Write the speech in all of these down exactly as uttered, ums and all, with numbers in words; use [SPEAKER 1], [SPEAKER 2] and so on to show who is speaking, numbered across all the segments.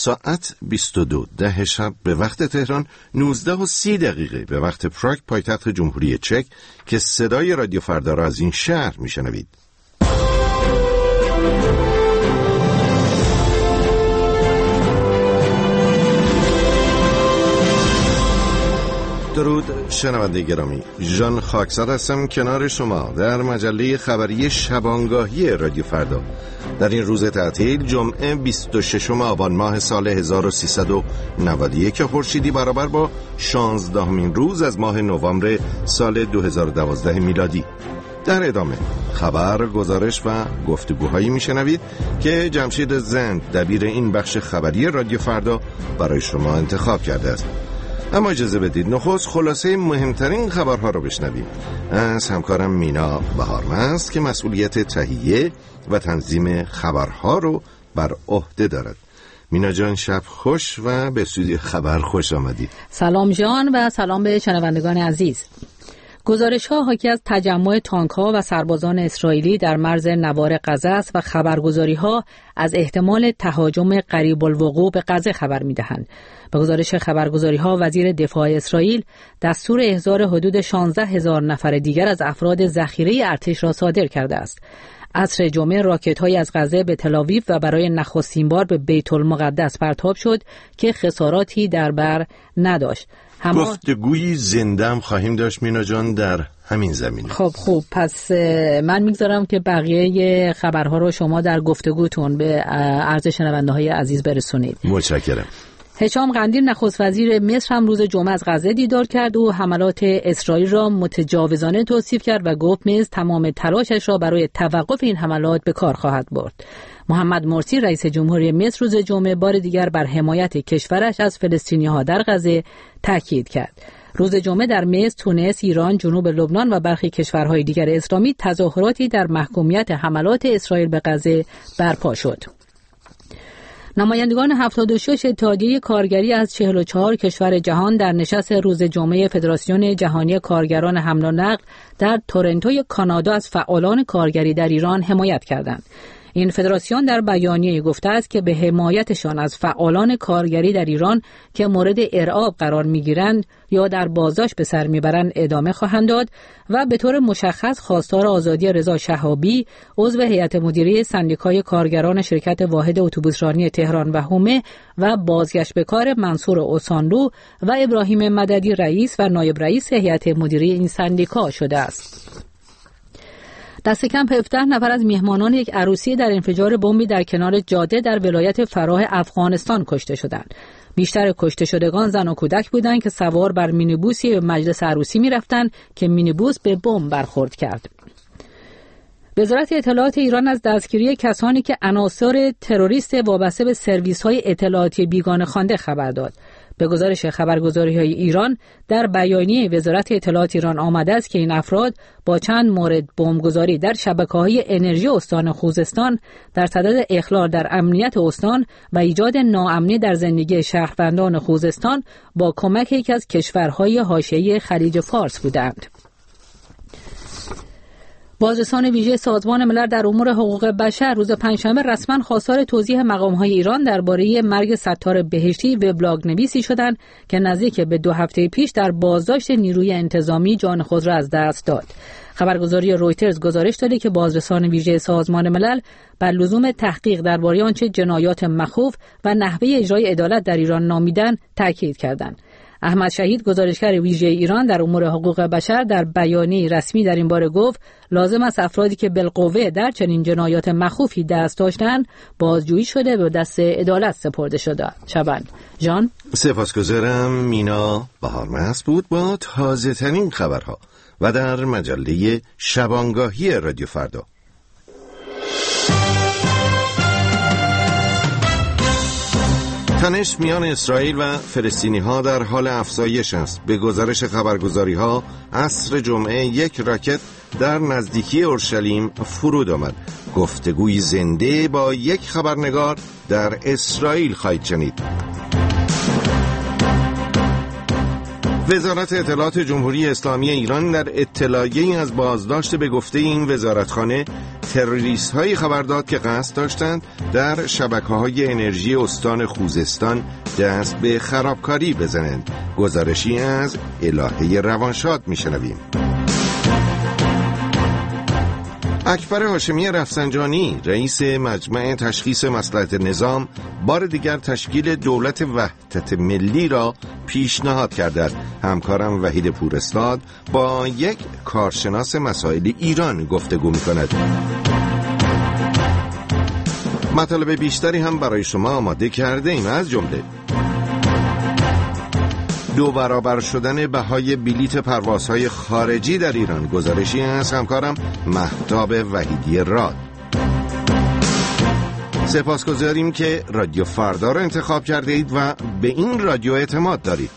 [SPEAKER 1] ساعت بیست و دو ده شب به وقت تهران، نوزده و سی دقیقه به وقت پراگ پایتخت جمهوری چک که صدای رادیو فردا را از این شهر میشنوید. درود شنونده گرامی، ژان خاکزاد هستم کنار شما در مجله خبری شبانگاهی رادیو فردا در این روز تعطیل جمعه بیست و ششم آبان ماه سال هزار و سیصد و نود و یک خورشیدی برابر با شانزدهمین روز از ماه نوامبر سال دو هزار و دوازده میلادی. در ادامه خبر، گزارش و گفتگوهایی میشنوید که جمشید زند دبیر این بخش خبری رادیو فردا برای شما انتخاب کرده است. اما اجازه بدید نخست خلاصه مهمترین خبرها رو بشنویم از همکارم مینا بهارمست که مسئولیت تهیه و تنظیم خبرها رو بر عهده دارد. مینا جان شب خوش و به استودیو خبر خوش آمدید.
[SPEAKER 2] سلام جان و سلام به شنوندگان عزیز. گزارش‌ها حاکی از تجمع تانک‌ها و سربازان اسرائیلی در مرز نوار غزه است و خبرگزاری‌ها از احتمال تهاجم قریب الوقوع به غزه خبر می‌دهند. به گزارش خبرگزاری‌ها وزیر دفاع اسرائیل دستور احضار حدود شانزده هزار نفر دیگر از افراد ذخیره ارتش را صادر کرده است. عصر جمعه راکت‌هایی از غزه به تل‌آویو و برای نخستین بار به بیت المقدس پرتاب شد که خساراتی در بر نداشت.
[SPEAKER 1] هما... گفتگوی زنده هم خواهیم داشت مینا جان در همین زمینه.
[SPEAKER 2] خب خوب پس من میگذارم که بقیه خبرها رو شما در گفتگوتون به عرض شنونده های عزیز برسونید.
[SPEAKER 1] متشکرم.
[SPEAKER 2] هشام قندیل نخست وزیر مصر هم روز جمعه از غزه دیدار کرد و حملات اسرائیل را متجاوزانه توصیف کرد و گفت مصر تمام تلاشش را برای توقف این حملات به کار خواهد برد. محمد مرسی رئیس جمهوری مصر روز جمعه بار دیگر بر حمایت کشورش از فلسطینی‌ها در غزه تاکید کرد. روز جمعه در مصر، تونس، ایران، جنوب لبنان و برخی کشورهای دیگر اسلامی تظاهراتی در محکومیت حملات اسرائیل به غزه برپا شد. نمایندگان هفتاد و شش اتحادیه کارگری از چهل و چهار کشور جهان در نشست روز جمعه فدراسیون جهانی کارگران حمل و نقل در تورنتو کانادا از فعالان کارگری در ایران حمایت کردند. این فدراسیون در بیانیه گفته است که به حمایتشان از فعالان کارگری در ایران که مورد ارعاب قرار می‌گیرند یا در بازداشت به سر می‌برند ادامه خواهند داد و به طور مشخص خواستار آزادی رضا شهابی عضو هیئت مدیره سندیکای کارگران شرکت واحد اتوبوسرانی تهران و حومه و بازگشت به کار منصور اوسانلو و ابراهیم مددی رئیس و نایب رئیس هیئت مدیره این سندیکا شده است. دست کم هفده نفر از میهمانان یک عروسی در انفجار بمبی در کنار جاده در ولایت فراه افغانستان کشته شدند. بیشتر کشته شدگان زن و کودک بودند که سوار بر مینیبوسی به مجلس عروسی می‌رفتند که مینیبوس به بمب برخورد کرد. وزارت اطلاعات ایران از دستگیری کسانی که عناصر تروریست وابسته به سرویس‌های اطلاعاتی بیگانه خوانده خبر داد. به گزارش خبرگزاری‌های ایران در بیانیه وزارت اطلاعات ایران آمده است که این افراد با چند مورد بمبگذاری در شبکه‌های انرژی استان خوزستان در صدد اخلال در امنیت استان و ایجاد ناامنی در زندگی شهروندان خوزستان با کمک یکی از کشورهای حاشیه خلیج فارس بودند. بازرسان ویژه سازمان ملل در امور حقوق بشر روز پنجشنبه رسما خواستار توضیح مقام‌های ایران درباره مرگ ستار بهشتی وبلاگ نویسی شدند که نزدیک به دو هفته پیش در بازداشت نیروی انتظامی جان خود را از دست داد. خبرگزاری رویترز گزارش داده که بازرسان ویژه سازمان ملل بر لزوم تحقیق درباره آنچه جنایات مخوف و نحوه اجرای عدالت در ایران نامیدند تاکید کردند. احمد شهید گزارشگر ویژه ایران در امور حقوق بشر در بیانیه رسمی در این باره گفت لازم است افرادی که بالقوه در چنین جنایات مخوفی دست داشتند بازجویی شده به دست عدالت سپرده شده شوند. جان
[SPEAKER 1] سپاسگزارم. مینا بهارمست بود با تازه ترین خبرها و در مجله شبانگاهی رادیو فردا. تنش میان اسرائیل و فلسطینی ها در حال افزایش است. به گزارش خبرگزاری ها عصر جمعه یک راکت در نزدیکی اورشلیم فرود آمد. گفتگوی زنده با یک خبرنگار در اسرائیل خواهید شنید. وزارت اطلاعات جمهوری اسلامی ایران در اطلاعیه‌ای از بازداشت به گفته این وزارتخانه تروریست‌هایی خبر داد که قصد داشتند در شبکه‌های انرژی استان خوزستان دست به خرابکاری بزنند. گزارشی از الهه روانشاد میشنویم. اکبر هاشمی رفسنجانی رئیس مجمع تشخیص مصلحت نظام بار دیگر تشکیل دولت وحدت ملی را پیشنهاد کرده است. همکارم وحید پوراستاد با یک کارشناس مسائل ایران گفتگو می‌کند. مطالب بیشتری هم برای شما آماده کرده ایم، از جمله دو برابر شدن بهای بلیت پروازهای خارجی در ایران. گزارشی از همکارم مهتاب وحیدی راد. سپاسگزاریم که رادیو فردا را انتخاب کرده اید و به این رادیو اعتماد دارید.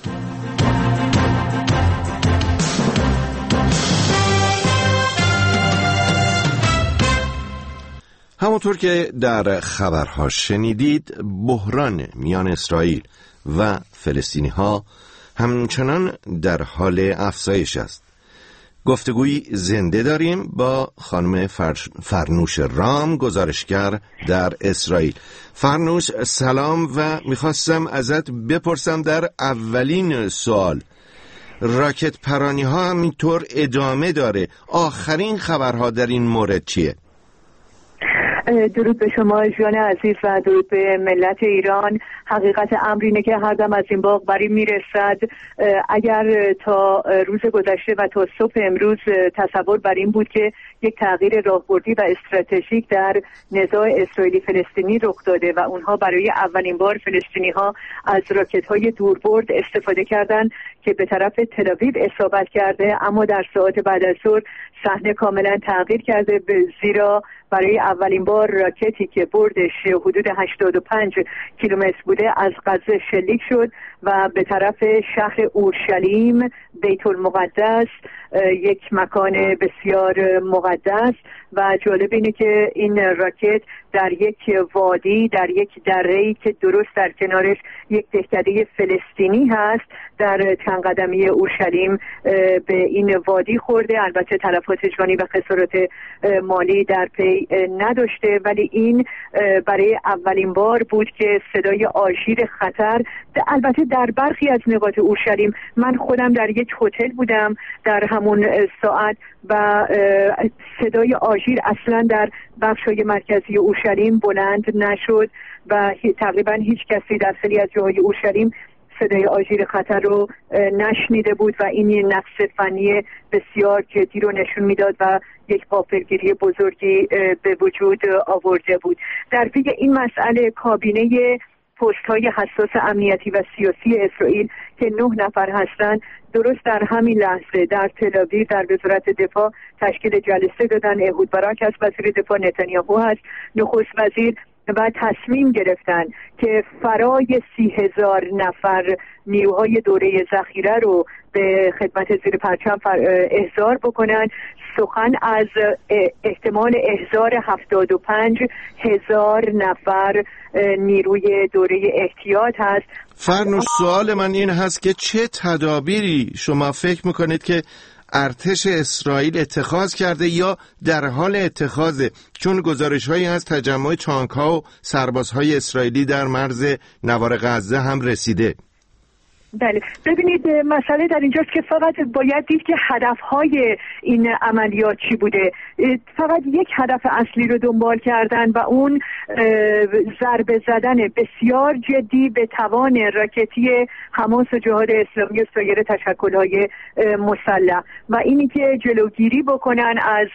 [SPEAKER 1] همونطور که در خبرها شنیدید، بحران میان اسرائیل و فلسطینی ها همچنان در حال افزایش است. گفتگوی زنده داریم با خانم فرنوش رام، گزارشگر در اسرائیل. فرنوش سلام، و میخواستم ازت بپرسم در اولین سوال، راکت پرانی ها همینطور ادامه داره، آخرین خبرها در این مورد چیه؟
[SPEAKER 3] درود به شما جان عزیز و درود به ملت ایران. حقیقت امر اینه که هر دم از این باغ بری میرسد. اگر تا روز گذشته و تا صبح امروز تصور بر این بود که یک تغییر راهبردی و استراتژیک در نزاع اسرائیلی فلسطینی رخ داده و اونها برای اولین بار فلسطینی ها از راکت های دوربرد استفاده کردند که به طرف تل آویو اصابت کرده، اما در ساعات بعد از ظهر صحنه کاملا تغییر کرده، زیرا برای اولین بار راکتی که بردش حدود هشتاد و پنج کیلومتر بوده از غزه شلیک شد و به طرف شهر اورشلیم، بیت المقدس، یک مکان بسیار مقدس. و جالب اینه که این راکت در یک وادی، در یک دره‌ای که درست در کنارش یک دهکده فلسطینی هست در چند قدمی اورشلیم به این وادی خورده. البته تلفات جانی و خسارات مالی در پی نداشته، ولی این برای اولین بار بود که صدای آژیر خطر، البته در برخی از نقاط اورشلیم، من خودم در یک هتل بودم در همون ساعت و صدای آژیر اصلا در بخش‌های مرکزی اورشلیم بلند نشد و تقریبا هیچ کسی در خیلی از جاهای اورشلیم صدای آژیر خطر رو نشنیده بود و این یه نقص فنی بسیار جدی رو نشون میداد و یک غافلگیری بزرگی به وجود آورده بود. در پی این مسئله کابینه پست های حساس امنیتی و سیاسی اسرائیل که نه نفر هستند درست در همین لحظه در تل آویو در وزارت دفاع تشکیل جلسه دادن. اهود باراک از وزیر دفاع، نتانیاهو هست نخست وزیر، و تصمیم گرفتن که فرای سی هزار نفر نیروهای دوره ذخیره رو به خدمت زیر پرچم احضار بکنن. سخن از احتمال احضار هفتاد و پنج هزار نفر نیروی دوره احتیاط هست.
[SPEAKER 1] فرنوش، سوال من این هست که چه تدابیری شما فکر میکنید که ارتش اسرائیل اتخاذ کرده یا در حال اتخاذه؟ چون گزارش‌هایی از تجمع تانک‌ها و سربازهای اسرائیلی در مرز نوار غزه هم رسیده.
[SPEAKER 3] بله، ببینید مسئله در اینجاست که فقط باید دید که هدفهای این عملیات چی بوده. فقط یک هدف اصلی رو دنبال کردن و اون ضربه زدن بسیار جدی به توان راکتی حماس و جهاد اسلامی و سایر تشکل‌های مسلح و اینی که جلوگیری بکنن از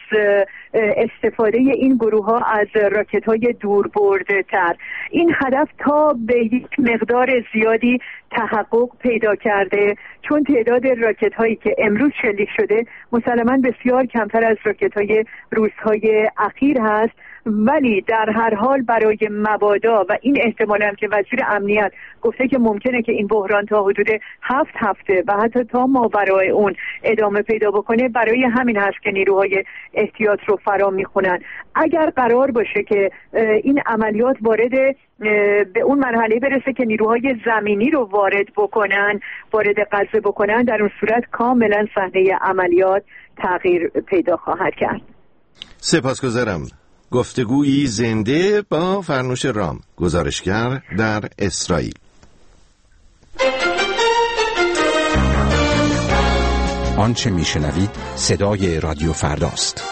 [SPEAKER 3] استفاده این گروه‌ها از راکت‌های دوربردتر. این هدف تا به یک مقدار زیادی تحقق پیدا کرده، چون تعداد راکت هایی که امروز شلیک شده مسلماً بسیار کمتر از راکت های روزهای اخیر هست، ولی در هر حال برای مبادا و این احتمال هم که وزیر امنیت گفته که ممکنه که این بحران تا حدود هفت هفته و حتی تا ماورای اون ادامه پیدا بکنه، برای همین هست که نیروهای احتیاط رو فرا میخونن. اگر قرار باشه که این عملیات وارد به اون مرحله برسه که نیروهای زمینی رو وارد بکنن، وارد غزه مبارزه بکنن، در اون صورت کاملا صحنه عملیات تغییر پیدا خواهد کرد.
[SPEAKER 1] سپاسگزارم. گفتگویی زنده با فرنوش رام، گزارشگر در اسرائیل.
[SPEAKER 4] آنچه میشنوید صدای رادیو فرداست.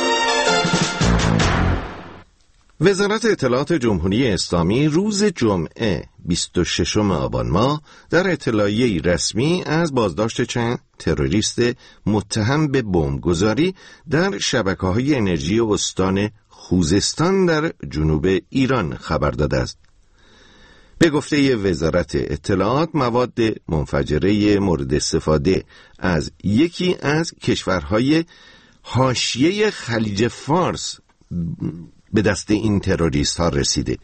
[SPEAKER 1] وزارت اطلاعات جمهوری اسلامی روز جمعه بیست و ششم آبان ماه در اطلاعیه‌ای رسمی از بازداشت چند تروریست متهم به بمبگذاری در شبکه‌های انرژی استان خوزستان در جنوب ایران خبر داده است. به گفته وزارت اطلاعات، مواد منفجره مورد استفاده از یکی از کشورهای حاشیه خلیج فارس به دست این تروریست ها رسیده.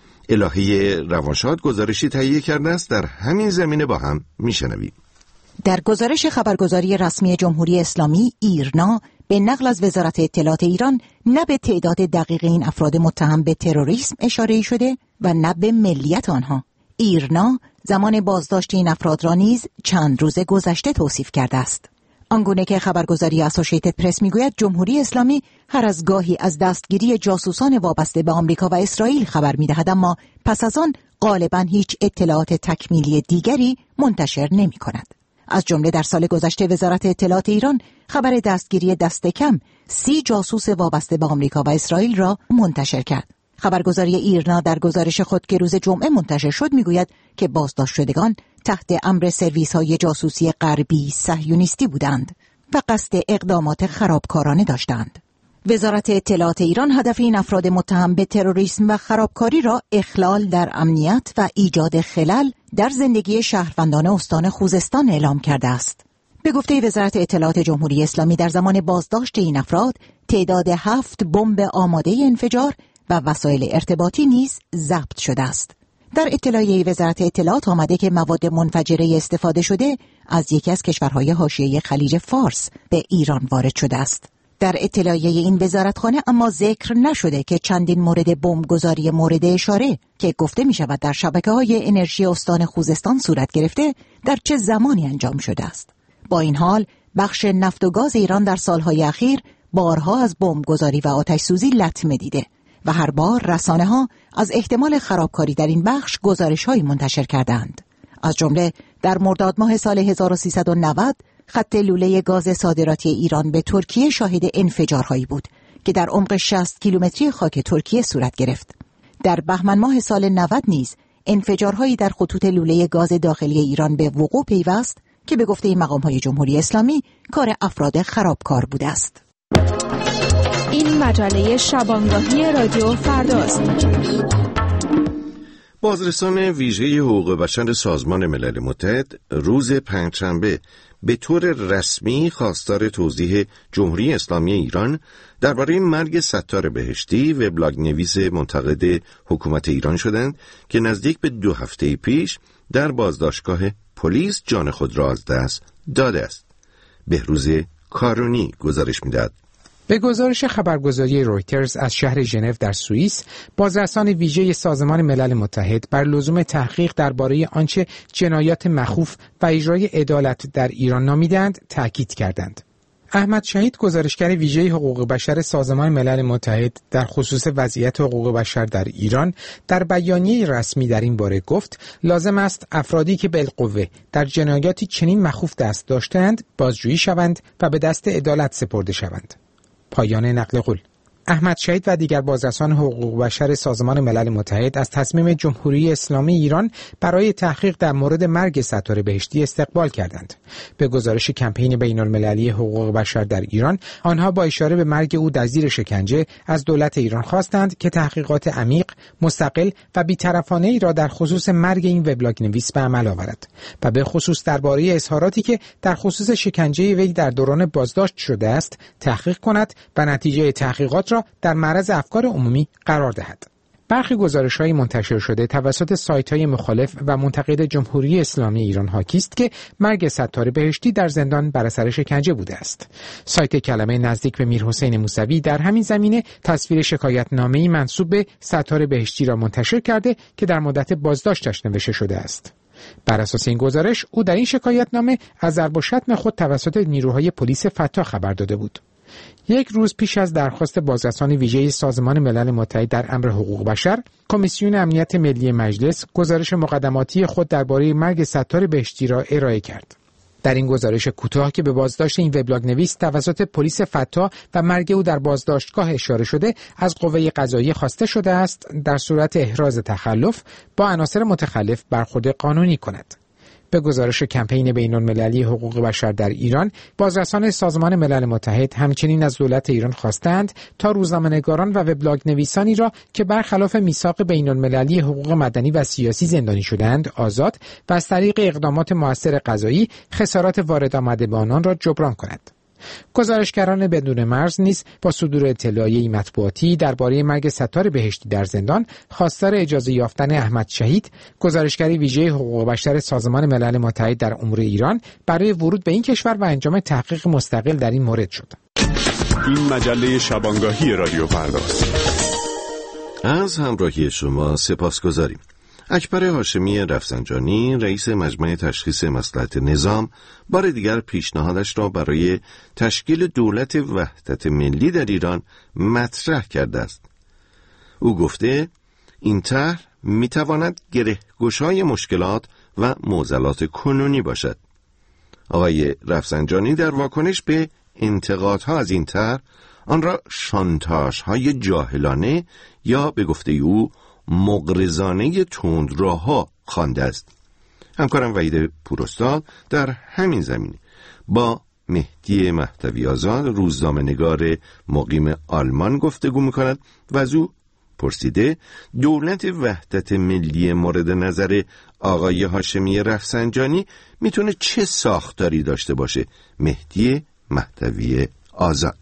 [SPEAKER 1] الهی روانشاد گزارشی تهیه کرده است، در همین زمینه با هم میشنویم.
[SPEAKER 5] در گزارش خبرگزاری رسمی جمهوری اسلامی ایرنا به نقل از وزارت اطلاعات ایران نه به تعداد دقیق این افراد متهم به تروریسم اشاره شده و نه به ملیت آنها. ایرنا زمان بازداشت این افراد را نیز چند روز گذشته توصیف کرده است. آنگونه که خبرگزاری اسوسییتد پرس میگوید، جمهوری اسلامی هر از گاهی از دستگیری جاسوسان وابسته به آمریکا و اسرائیل خبر می‌دهد، اما پس از آن غالباً هیچ اطلاعات تکمیلی دیگری منتشر نمی‌کند. از جمله در سال گذشته وزارت اطلاعات ایران خبر دستگیری دست کم سی جاسوس وابسته به آمریکا و اسرائیل را منتشر کرد. خبرگزاری ایرنا در گزارش خود که روز جمعه منتشر شد میگوید که بازداشت شدگان تحت امر سرویس‌های جاسوسی غربی صهیونیستی بودند و قصد اقدامات خرابکارانه داشتند. وزارت اطلاعات ایران هدف این افراد متهم به تروریسم و خرابکاری را اخلال در امنیت و ایجاد خلل در زندگی شهروندان استان خوزستان اعلام کرده است. به گفته وزارت اطلاعات جمهوری اسلامی، در زمان بازداشت این افراد تعداد هفت بمب آماده انفجار و وسایل ارتباطی نیز ضبط شده است. در اطلاعیه وزارت اطلاعات آمده که مواد منفجره استفاده شده از یکی از کشورهای حاشیه خلیج فارس به ایران وارد شده است. در اطلاعیه این وزارتخانه اما ذکر نشده که چندین مورد بمبگذاری مورد اشاره که گفته می شود در شبکه‌های انرژی استان خوزستان صورت گرفته در چه زمانی انجام شده است. با این حال بخش نفت و گاز ایران در سالهای اخیر بارها از بمبگذاری و آتش‌سوزی لطمه دیده و هر بار رسانه‌ها از احتمال خرابکاری در این بخش گزارش‌هایی منتشر کردند. از جمله در مرداد ماه سال هزار و سیصد و نود خط لوله گاز صادراتی ایران به ترکیه شاهد انفجارهایی بود که در عمق شصت کیلومتری خاک ترکیه صورت گرفت. در بهمن ماه سال نود نیز انفجارهایی در خطوط لوله گاز داخلی ایران به وقوع پیوست که به گفته مقام‌های جمهوری اسلامی کار افراد خرابکار بوده است.
[SPEAKER 6] این مجله شبانگاهی رادیو فرداست.
[SPEAKER 1] بازرسان ویژه حقوق بشر سازمان ملل متحد روز پنجشنبه به طور رسمی خواستار توضیح جمهوری اسلامی ایران درباره مرگ ستار بهشتی، وبلاگ نویس منتقد حکومت ایران شدند که نزدیک به دو هفته پیش در بازداشتگاه پلیس جان خود را از دست داده است. بهروز کارونی گزارش می‌دهد.
[SPEAKER 7] به گزارش خبرگزاری رویترز از شهر ژنو در سوئیس، بازرسان ویژه سازمان ملل متحد بر لزوم تحقیق درباره آنچه جنایات مخوف و اجرای عدالت در ایران نامیدند تأکید کردند. احمد شهید، گزارشگر ویژه حقوق بشر سازمان ملل متحد در خصوص وضعیت حقوق بشر در ایران، در بیانیه رسمی در این باره گفت لازم است افرادی که بالقوه در جنایاتی چنین مخوف دست داشتند بازجویی شوند و به دست عدالت سپرده شوند. پایان نقل قول. احمد شهید و دیگر بازرسان حقوق بشر سازمان ملل متحد از تصمیم جمهوری اسلامی ایران برای تحقیق در مورد مرگ ستار بهشتی استقبال کردند. به گزارش کمپین بین المللی حقوق بشر در ایران، آنها با اشاره به مرگ او در زیر شکنجه از دولت ایران خواستند که تحقیقات عمیق، مستقل و بی‌طرفانه‌ای را در خصوص مرگ این وبلاگ نویس به عمل آورد و به خصوص درباره اظهاراتی که در خصوص شکنجه وی در دوران بازداشت شده است تحقیق کند و نتیجه تحقیقات را در معرض افکار عمومی قرار دهد. برخی گزارش‌های منتشر شده توسط سایت‌های مخالف و منتقد جمهوری اسلامی ایران حاکی است که مرگ ستار بهشتی در زندان بر اثر شکنجه بوده است. سایت کلمه نزدیک به میرحسین موسوی در همین زمینه تصویر شکایتنامه‌ای منسوب به ستار بهشتی را منتشر کرده که در مدت بازداشتش نوشته شده است. بر اساس این گزارش او در این شکایتنامه از ضرب و شتم خود توسط نیروهای پلیس فتح خبر داده بود. یک روز پیش از درخواست بازرسان ویژه سازمان ملل متحد در امر حقوق بشر، کمیسیون امنیت ملی مجلس گزارش مقدماتی خود درباره مرگ ستار بهشتی را ارائه کرد. در این گزارش کوتاه که به بازداشت این وبلاگ نویس توسط پلیس فتح و مرگ او در بازداشتگاه اشاره شده، از قوه قضاییه خواسته شده است در صورت احراز تخلف با عناصر متخلف برخورد قانونی کند. به گزارش کمپین بین‌المللی حقوق بشر در ایران، بازرسان سازمان ملل متحد همچنین از دولت ایران خواستند تا روزنامه‌نگاران و وبلاگ نویسانی را که برخلاف میثاق بین‌المللی حقوق مدنی و سیاسی زندانی شدند آزاد و از طریق اقدامات مؤثر قضایی خسارات وارد آمده به آنان را جبران کند. گزارشگران بدون مرز نیز با صدور اطلاعیه‌ای مطبوعاتی درباره مرگ ستار بهشتی در زندان خواستار اجازه یافتن احمد شهید، گزارشگر ویژه حقوق بشر سازمان ملل متحد در امور ایران، برای ورود به این کشور و انجام تحقیق مستقل در این مورد شد.
[SPEAKER 8] این مجله شبانگاهی رادیو فرداست.
[SPEAKER 1] از همراهی شما سپاسگزاریم. اکبر هاشمی رفسنجانی، رئیس مجمع تشخیص مصلحت نظام، بار دیگر پیشنهادش را برای تشکیل دولت وحدت ملی در ایران مطرح کرده است. او گفته این طرح میتواند گره‌گشای مشکلات و معضلات کنونی باشد. آقای رفسنجانی در واکنش به انتقادها از این طرح آن را شانتاژهای جاهلانه یا به گفته او مغرضانه تندروها خوانده است. همکارم وحید پوراستاد در همین زمینه با مهدی مهدوی آزاد، روزنامه‌نگار مقیم آلمان گفتگو می‌کند و از او پرسیده دولت وحدت ملی مورد نظر آقای هاشمی رفسنجانی میتونه چه ساختاری داشته باشه. مهدی مهدوی آزاد: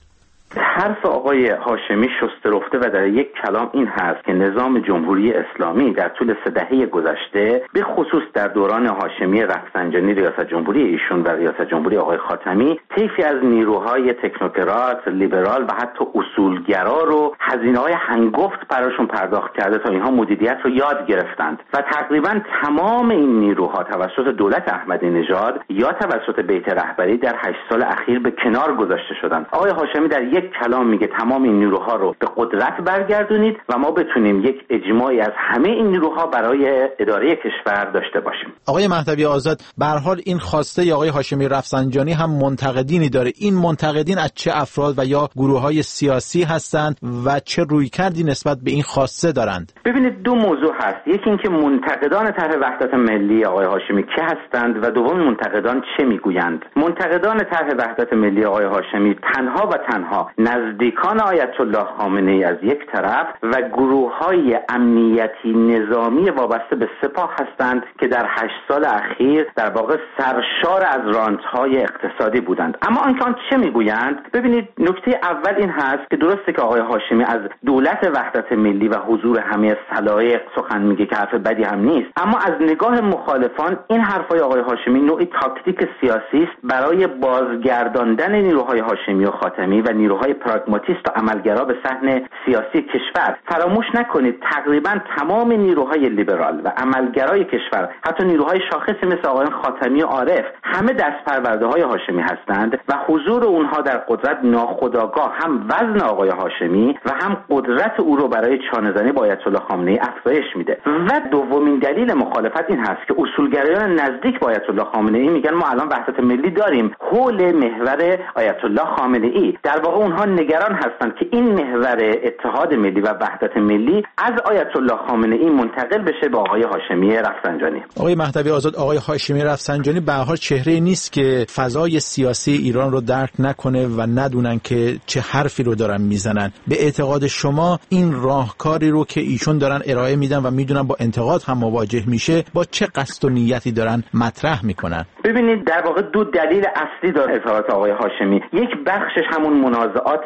[SPEAKER 9] حرف آقای هاشمی شسته رفته و در یک کلام این هست که نظام جمهوری اسلامی در طول سه دهه گذشته، به خصوص در دوران هاشمی رفسنجانی ریاست جمهوری ایشون و ریاست جمهوری آقای خاتمی، طیفی از نیروهای تکنوکرات، لیبرال و حتی اصولگرا رو هزینه‌های هنگفت براشون پرداخت کرده تا اینها مدیریت رو یاد گرفتند و تقریبا تمام این نیروها توسط دولت احمدی نژاد یا توسط بیت رهبری در هشت سال اخیر به کنار گذاشته شدند. آقای هاشمی در یک کلام میگه تمام این نیروها رو به قدرت برگردونید و ما بتونیم یک اجماعی از همه این نیروها برای اداره کشور داشته باشیم.
[SPEAKER 10] آقای مهدوی آزاد، به هر حال این خواسته ی آقای هاشمی رفسنجانی هم منتقدینی داره. این منتقدین از چه افراد و یا گروه‌های سیاسی هستند و چه رویکردی نسبت به این خواسته دارند؟
[SPEAKER 9] ببینید، دو موضوع هست. یکی اینکه منتقدان طرح وحدت ملی آقای هاشمی که هستند و دوم منتقدان چه میگویند. منتقدان طرح وحدت ملی آقای هاشمی تنها و تنها نزدیکان آیت الله خامنه‌ای از یک طرف و گروه‌های امنیتی نظامی وابسته به سپاه هستند که در هشت سال اخیر در واقع سرشار از رانت‌های اقتصادی بودند. اما آنکه آن چه میگویند، ببینید، نکته اول این هست که درسته که آقای هاشمی از دولت وحدت ملی و حضور همه سلایق سخن میگه که حرف بدی هم نیست، اما از نگاه مخالفان این حرفای آقای هاشمی نوعی تاکتیک سیاسی است برای بازگرداندن نیروهای هاشمی و خاتمی و نیروهای پراگماتیست و عملگرا به صحن سیاسی کشور. فراموش نکنید تقریبا تمام نیروهای لیبرال و عملگرای کشور، حتی نیروهای شاخصی مثل آقایان خاتمی و عارف، همه دستپرورده های هاشمی هستند و حضور اونها در قدرت ناخودآگاه هم وزن آقای هاشمی و هم قدرت او رو برای چانه‌زنی با آیت الله خامنه‌ای افزایش میده. و دومین دلیل مخالفت این هست که اصولگرایان نزدیک با آیت الله خامنه‌ای میگن ما الان وحدت ملی داریم حول محور آیت الله خامنه‌ای. در واقع اونها نگران هستند که این محور اتحاد ملی و وحدت ملی از آیت الله خامنه‌ای منتقل بشه به آقای هاشمی رفسنجانی.
[SPEAKER 10] آقای مهدوی آزاد، آقای هاشمی رفسنجانی به هر حال چهره نیست که فضای سیاسی ایران رو درک نکنه و ندونن که چه حرفی رو دارن میزنن. به اعتقاد شما این راهکاری رو که ایشون دارن ارائه میدن و میدونن با انتقاد هم مواجه میشه، با چه قصد و نیتی دارن مطرح میکنن؟
[SPEAKER 9] ببینید، در واقع دو دلیل اصلی داره اظهارات آقای هاشمی. یک بخشش همون منازعات سیاسی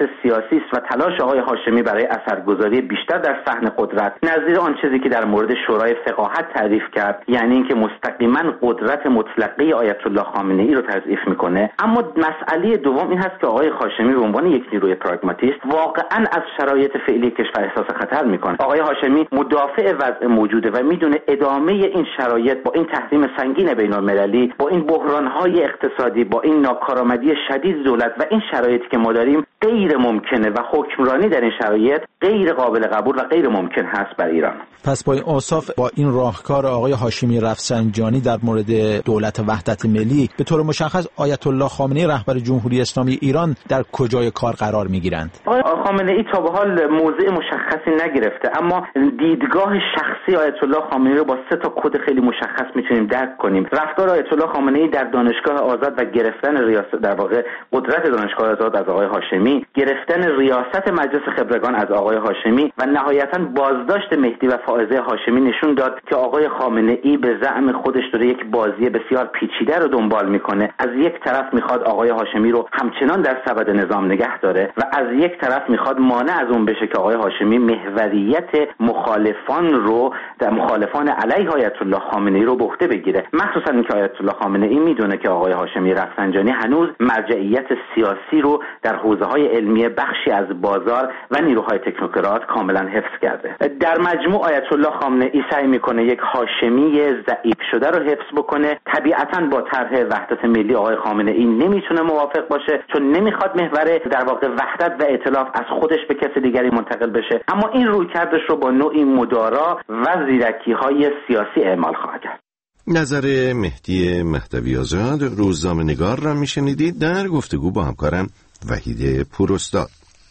[SPEAKER 9] سیاسی است و تلاش آقای هاشمی برای اثرگذاری بیشتر در صحن قدرت نظیر آن چیزی که در مورد شورای فقاهت تعریف کرد، یعنی اینکه مستقیما قدرت مطلقه آیت الله خامنه ای رو تضعیف میکنه. اما مسئله دوم این هست که آقای هاشمی به عنوان یک نیروی پراگماتیست واقعا از شرایط فعلی کشور احساس خطر میکنه. آقای هاشمی مدافع وضع موجوده و میدونه ادامه این شرایط با این تحریم سنگین بین المللی، با این بحران‌های اقتصادی، با این ناکارآمدی شدید دولت و این شرایطی که ما داریم غیر ممکنه و حکمرانی در این شرایط غیر قابل قبول و غیر ممکن هست بر ایران.
[SPEAKER 10] پس با این اوصاف، با این راهکار آقای هاشمی رفسنجانی در مورد دولت وحدت ملی، به طور مشخص آیت الله خامنه ای رهبر جمهوری اسلامی ایران در کجای کار قرار میگیرند؟
[SPEAKER 9] آقای خامنه ای تا به حال موضع مشخصی نگرفته، اما دیدگاه شخصی آیت الله خامنه ای رو با سه تا کد خیلی مشخص میتونیم درک کنیم. رفتار آیت الله خامنه ای در دانشگاه آزاد و گرفتن ریاست، در واقع قدرت دانشگاه آزاد از آقای هاشمی، گرفتن ریاست مجلس خبرگان از آقای هاشمی و نهایتاً بازداشت مهدی و فائزه هاشمی نشون داد که آقای خامنه ای به زعم خودش داره یک بازی بسیار پیچیده رو دنبال میکنه. از یک طرف میخواد آقای هاشمی رو همچنان در سبد نظام نگه داره و از یک طرف میخواد مانع از اون بشه که آقای هاشمی محوریت مخالفان رو در مخالفان علیه آیت الله خامنه ای رو به عهده بگیره. مخصوصا اینکه آیت الله خامنه ای میدونه که آقای هاشمی رفسنجانی هنوز مرجعیت سیاسی رو در حوزه‌های علمی بخشی از بازار و نیروهای تکنوکرات کاملا حفظ کرده. در مجموع آیت الله خامنه ای سعی میکنه یک هاشمی ضعیف شده رو حفظ بکنه. طبیعتاً با طرح وحدت ملی آقای خامنه ای نمیتونه موافق باشه، چون نمیخواد محور در واقع وحدت و ائتلاف از خودش به کسی دیگری منتقل بشه، اما این رویکردش رو با نوعی مدارا و زیرکی‌های سیاسی اعمال خواهد کرد.
[SPEAKER 1] نظر مهدی مهدوی آزاد، روزنامه‌نگار را میشنیدید در گفتگو با همکارم وحید پوراستاد.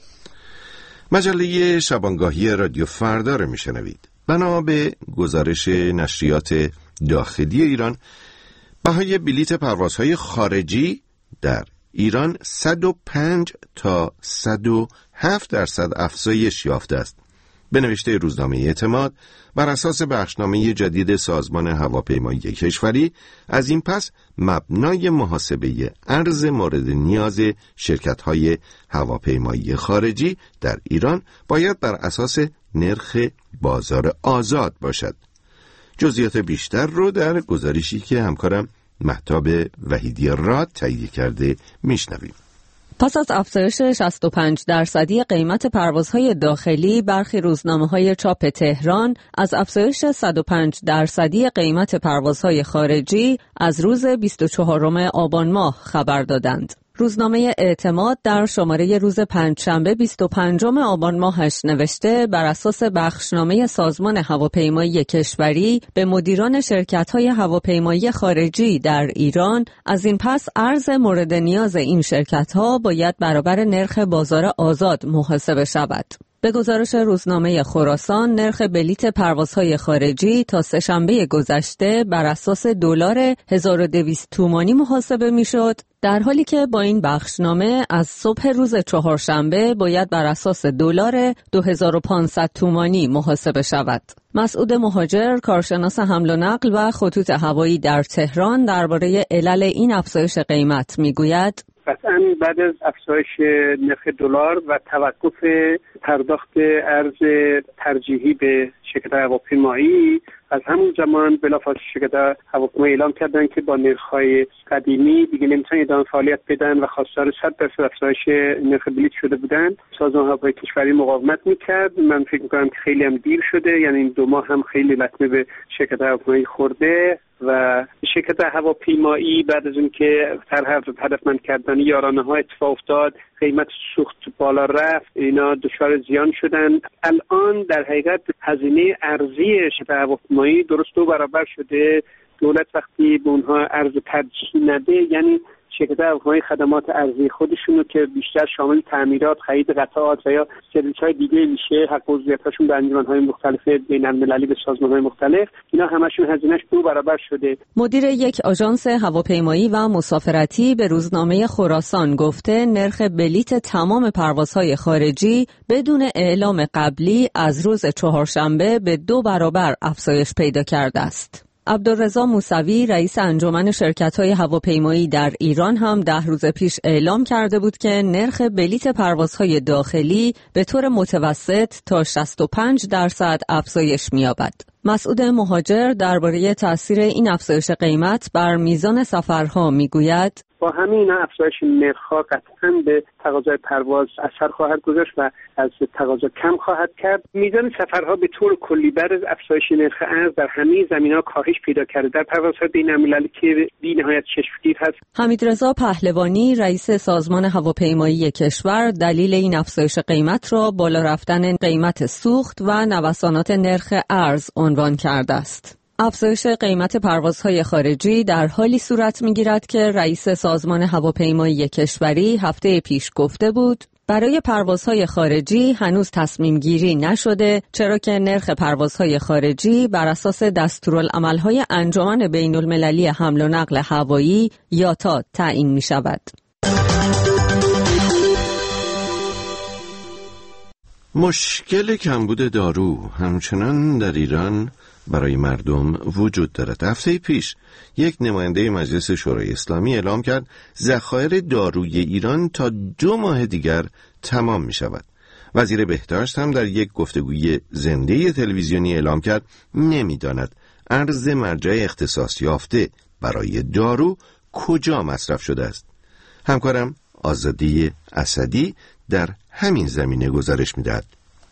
[SPEAKER 1] مجله شبانگاهی رادیو فردا را میشنوید. بنا به گزارش نشریات داخلی ایران، بهای بلیت پروازهای خارجی در ایران صد و پنج تا صد و هفت درصد افزایش یافته است. به نوشته روزنامه اعتماد، بر اساس بخشنامه جدید سازمان هواپیمایی کشوری، از این پس مبنای محاسبه ارز مورد نیاز شرکت‌های هواپیمایی خارجی در ایران باید بر اساس نرخ بازار آزاد باشد. جزئیات بیشتر رو در گزارشی که همکارم مهتاب وحیدی راد تهیه کرده میشنویم.
[SPEAKER 2] پس از افزایش شصت و پنج درصدی قیمت پروازهای داخلی، برخی روزنامه‌های چاپ تهران از افزایش صد و پنج درصدی قیمت پروازهای خارجی از روز بیست و چهارم آبان ماه خبر دادند. روزنامه اعتماد در شماره روز پنجشنبه بیست و پنجم آبان ماهش نوشته بر اساس بخشنامه سازمان هواپیمایی کشوری به مدیران شرکت‌های هواپیمایی خارجی در ایران، از این پس ارز مورد نیاز این شرکت‌ها باید برابر نرخ بازار آزاد محاسبه شود. به گزارش روزنامه خراسان، نرخ بلیت پروازهای خارجی تا سه‌شنبه گذشته بر اساس دلار هزار و دویست تومانی محاسبه میشد، در حالی که با این بخشنامه از صبح روز چهارشنبه باید بر اساس دلار دو هزار و پانصد تومانی محاسبه شود. مسعود مهاجر، کارشناس حمل و نقل و خطوط هوایی در تهران، درباره علل این افزایش قیمت میگوید:
[SPEAKER 11] قطعاً بعد از افزایش نرخ دلار و توقف پرداخت ارز ترجیحی به شرکت هواپیمایی، از همون زمان بلافاصله شرکت هواپیمایی اعلام کردن که با نرخ‌های قدیمی دیگه نمیتونن ادامه فعالیت بدن و خواستار صد درصد افزایش نرخ بلیط شده بودن. سازمان هواپیمایی کشوری مقاومت میکرد. من فکر میکنم که خیلی هم دیر شده، یعنی این دو ماه هم خیلی لطمه به شرکت هواپیمایی خورده و شرکت هواپیمایی بعد از اینکه طرح هدفمند کردن یارانه‌ها اتفاق افتاد، قیمت سوخت بالا رفت، اینا دچار زیان شدن. الان در حقیقت هزینه ارزی شرکت هواپیمایی درست دو برابر شده. دولت وقتی به اونها ارز ترجیح نده، یعنی شرکت هواپیمایی خدمات ارزی خودشونو که بیشتر شامل تعمیرات، خرید قطعات و یا سرویس‌های دیگه میشه، حق عضویتاشون به انجمن‌های مختلف بین‌المللی به سازمان‌های مختلف، اینا همشون هزینه‌اش دو برابر شده.
[SPEAKER 2] مدیر یک آژانس هواپیمایی و مسافرتی به روزنامه خراسان گفته نرخ بلیت تمام پروازهای خارجی بدون اعلام قبلی از روز چهارشنبه به دو برابر افزایش پیدا کرده است.
[SPEAKER 12] عبدالرضا موسوی رئیس انجمن شرکت‌های هواپیمایی در ایران هم ده روز پیش اعلام کرده بود که نرخ بلیت پروازهای داخلی به طور متوسط تا شصت و پنج درصد افزایش می‌یابد. مسعود مهاجر درباره تأثیر این افزایش قیمت بر میزان سفرها میگوید:
[SPEAKER 11] با همین افزایش نرخ‌ها قطعاً به تقاضای پرواز اثر خواهد گذاشت و از تقاضا کم خواهد کرد. میزان سفرها به طور کلی بعد از افزایش نرخ ارز در همه زمینه‌ها کاهش پیدا کرده، در پروازهای بین‌المللی که بی‌نهایت چشمگیر هست.
[SPEAKER 12] حمیدرضا پهلوانی رئیس سازمان هواپیمایی کشور دلیل این افزایش قیمت را بالا رفتن قیمت سوخت و نوسانات نرخ ارز عنوان کرده است. افزایش قیمت پروازهای خارجی در حالی صورت می‌گیرد که رئیس سازمان هواپیمایی کشوری هفته پیش گفته بود برای پروازهای خارجی هنوز تصمیم گیری نشده، چرا که نرخ پروازهای خارجی بر اساس دستورالعمل‌های انجمن بین‌المللی حمل و نقل هوایی یاتا تعیین می‌شود.
[SPEAKER 1] مشکل کمبود دارو همچنان در ایران برای مردم وجود دارد. هفته پیش یک نماینده مجلس شورای اسلامی اعلام کرد ذخایر داروی ایران تا دو ماه دیگر تمام می شود. وزیر بهداشت هم در یک گفتگوی زنده تلویزیونی اعلام کرد نمی‌داند ارز مرجع اختصاص یافته برای دارو کجا مصرف شده است. همکارم آزادی اسدی در همین زمینه گزارش می‌دهد.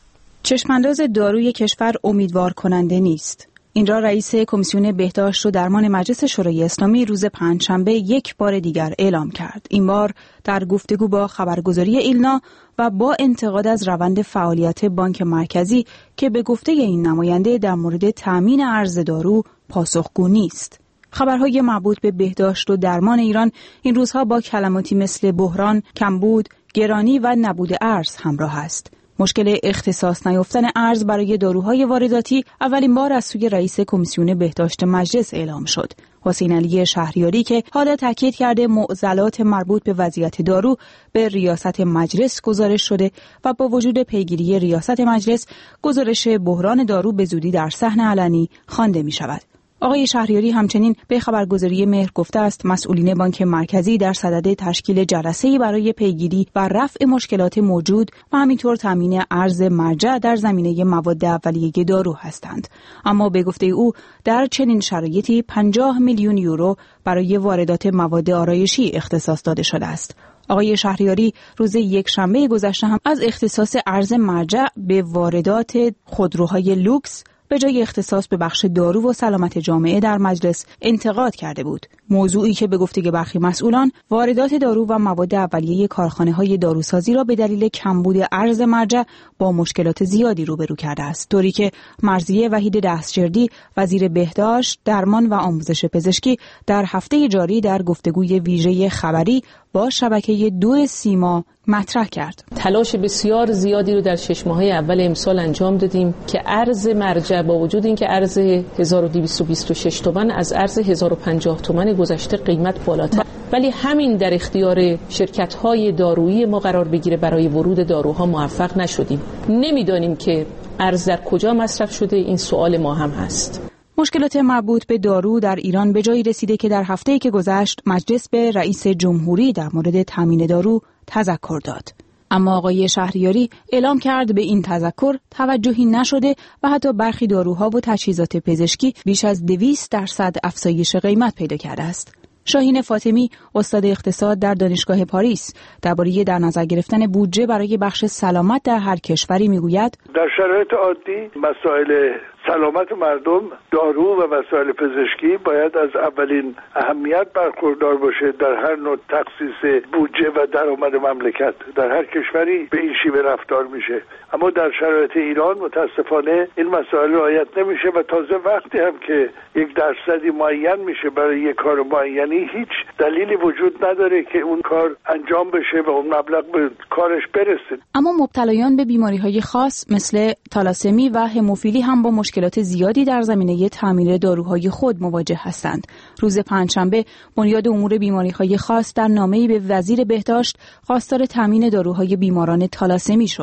[SPEAKER 13] چشمانداز داروی کشور امیدوار کننده نیست. این را رئیس کمیسیون بهداشت و درمان مجلس شورای اسلامی روز پنجشنبه یک بار دیگر اعلام کرد. این بار در گفتگو با خبرگزاری ایلنا و با انتقاد از روند فعالیت بانک مرکزی که به گفته این نماینده در مورد تامین ارز دارو پاسخگو نیست. خبرهای مربوط به بهداشت و درمان ایران این روزها با کلماتی مثل بحران، کمبود، گرانی و نبود ارز همراه است. مشکل اختصاص نیافتن ارز برای داروهای وارداتی اولین بار از سوی رئیس کمیسیون بهداشت مجلس اعلام شد. حسین علی شهریاری که حالا تاکید کرده معضلات مربوط به وضعیت دارو به ریاست مجلس گزارش شده و با وجود پیگیری ریاست مجلس گزارش بحران دارو به زودی در صحن علنی خوانده می شود. آقای شهریاری همچنین به خبرگزاری مهر گفته است مسئولین بانک مرکزی در صدد تشکیل جلسه‌ای برای پیگیری و رفع مشکلات موجود و همینطور تامین ارز مرجع در زمینه مواد اولیه دارو هستند. اما به گفته او در چنین شرایطی پنجاه میلیون یورو برای واردات مواد آرایشی اختصاص داده شده است. آقای شهریاری روز یک شنبه گذشته هم از اختصاص ارز مرجع به واردات خودروهای لوکس به جای اختصاص به بخش دارو و سلامت جامعه در مجلس انتقاد کرده بود. موضوعی که به گفته برخی مسئولان واردات دارو و مواد اولیه کارخانه‌های داروسازی را به دلیل کمبود ارز مرجع با مشکلات زیادی روبرو کرده است. طوری که مرضیه وحید دستجردی وزیر بهداشت، درمان و آموزش پزشکی در هفته جاری در گفتگوی ویژه خبری با شبکه دو سیما مطرح کرد.
[SPEAKER 14] تلاش بسیار زیادی رو در شش ماهه اول امسال انجام دادیم که ارز مرجع با وجود اینکه ارز هزار و دویست و بیست و شش تومان از ارز هزار و پنجاه تومان گذشته قیمت بالاتر، ولی همین در اختیار شرکت‌های دارویی ما قرار بگیره برای ورود داروها موفق نشدیم. نمیدانیم که ارز در کجا مصرف شده، این سوال ما هم هست.
[SPEAKER 13] مشکلات مربوط به دارو در ایران به جایی رسیده که در هفته‌ای که گذشت مجلس به رئیس جمهوری در مورد تامین دارو تذکر داد. اما آقای شهریاری اعلام کرد به این تذکر توجهی نشده و حتی برخی داروها و تجهیزات پزشکی بیش از دویست درصد افزایش قیمت پیدا کرده است. شاهین فاطمی استاد اقتصاد در دانشگاه پاریس درباره در نظر گرفتن بودجه برای بخش سلامت در هر کشوری میگوید
[SPEAKER 15] در شرایط عادی مسائل سلامت مردم، دارو و وسایل پزشکی باید از اولین اهمیت برخوردار باشه در هر نوع تخصیص بودجه و درآمد مملکت. در هر کشوری به این شیوه رفتار میشه، اما در شرایط ایران متاسفانه این مسائل رعایت نمیشه و تازه وقتی هم که یک درصدی معین میشه برای یک کار معینی هیچ دلیلی وجود نداره که اون کار انجام بشه و اون مبلغ به کارش برسه.
[SPEAKER 13] اما مبتلایان به بیماری‌های خاص مثل تالاسمی و هموفیلی هم با مشکلات زیادی در زمینه تامین داروهای خود مواجه هستند. روز پنجشنبه بنیاد امور بیماری‌های خاص در نامه‌ای به وزیر بهداشت خواستار تامین داروهای بیماران تالاسمی شد.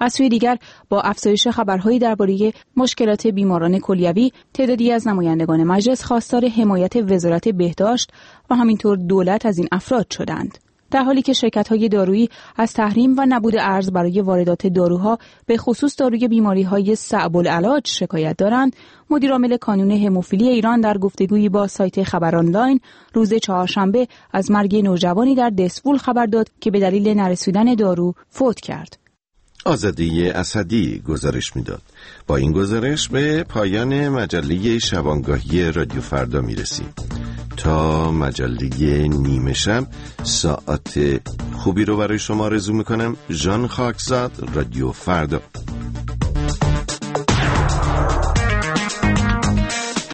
[SPEAKER 13] از سوی دیگر با افزایش خبرهایی درباره مشکلات بیماران کلیوی، تعدادی از نمایندگان مجلس خواستار حمایت وزارت بهداشت و همینطور دولت از این افراد شدند. در حالی که شرکت‌های دارویی از تحریم و نبود ارز برای واردات داروها به خصوص داروی بیماری‌های صعب العلاج شکایت دارند، مدیرعامل کانون هموفیلی ایران در گفتگویی با سایت خبر آنلاین روز چهارشنبه از مرگ نوجوانی در دسفول خبر داد که به دلیل نرسیدن دارو فوت کرد.
[SPEAKER 1] آزادی اسدی گزارش میداد. با این گزارش به پایان مجله شبانگاهی رادیو فردا میرسیم. تا مجله نیمه شب ساعت خوبی رو برای شما آرزو میکنم. ژان خاکزاد، رادیو فردا.